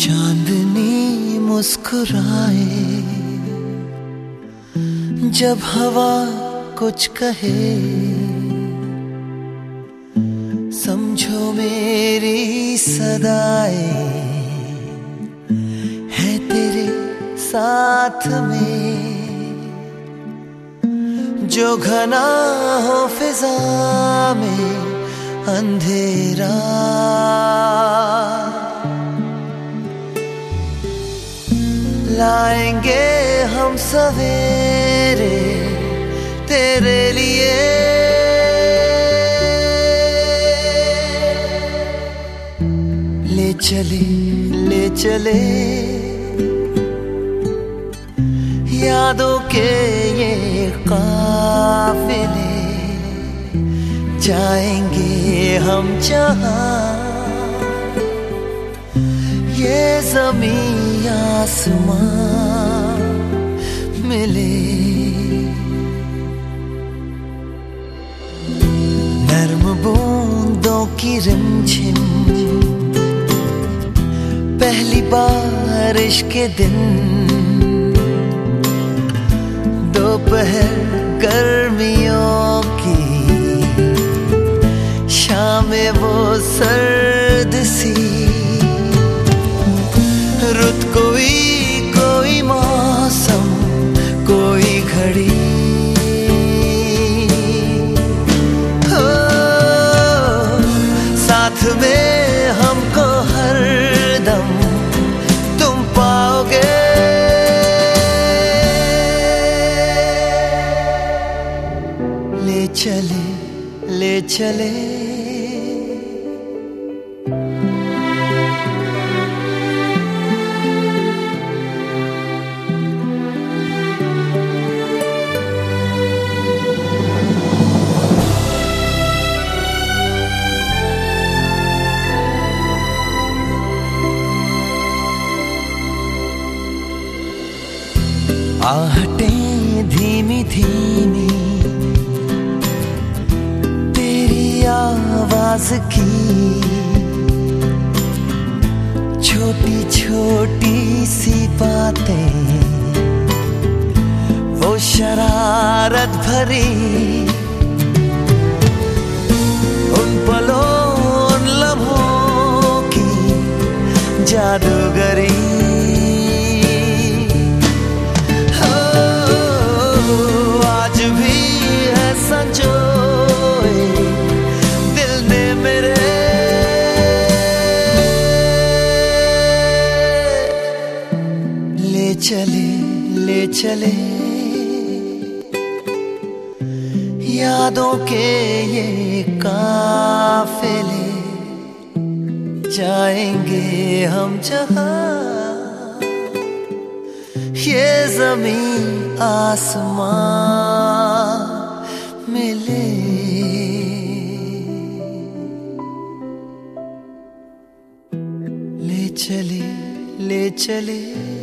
चांदनी मुस्कुराए जब हवा कुछ कहे, समझो मेरी सदाएं है तेरे साथ में। जो घना हो फिजा में अंधेरा, लाएंगे हम सवेरे तेरे लिए। ले चले यादों के ये काफिले, जाएंगे हम जहां ये ज़मीं आसमां मिले। नर्म बूंदों की रिमझिम पहली बारिश के दिन, दोपहर गर्मियों की शामें वो सर्द सी। रुत कोई मौसम कोई घड़ी, हो साथ में हमको हर दम तुम पाओगे। ले चले आहटें धीमी धीमी तेरी आवाज की, छोटी छोटी सी बातें वो शरारत भरी। उन पलों उन लम्हों की जादूगरी, आज भी है संजोए दिल ने मेरे। ले चले यादों के ये काफिले, जाएंगे हम जहां ये ज़मीं आसमां मिले। ले चले